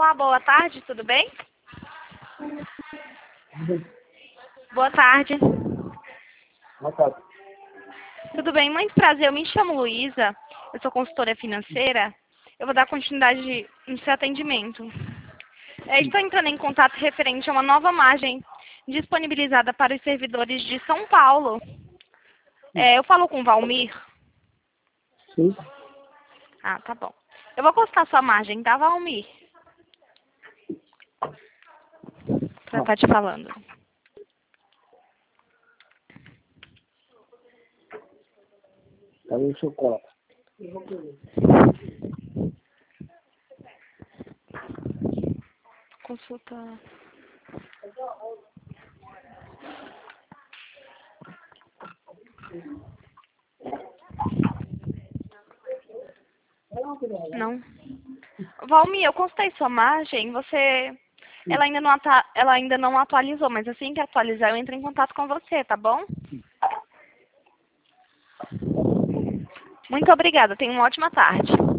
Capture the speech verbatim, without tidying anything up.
Olá, boa tarde, tudo bem? Boa tarde. Boa tarde. Tudo bem? Muito prazer, eu me chamo Luísa, eu sou consultora financeira. Eu vou dar continuidade no seu atendimento. É, estou entrando em contato referente a uma nova margem disponibilizada para os servidores de São Paulo. É, eu falo com o Valmir? Sim. Ah, tá bom. Eu vou postar sua margem, tá, Valmir? Pra estar te falando. Cadê o seu copo? Consulta. Não. Valmir, eu consultei sua margem, você... Ela ainda, não ata... Ela ainda não atualizou, mas assim que atualizar eu entro em contato com você, tá bom? Muito obrigada, tenha uma ótima tarde.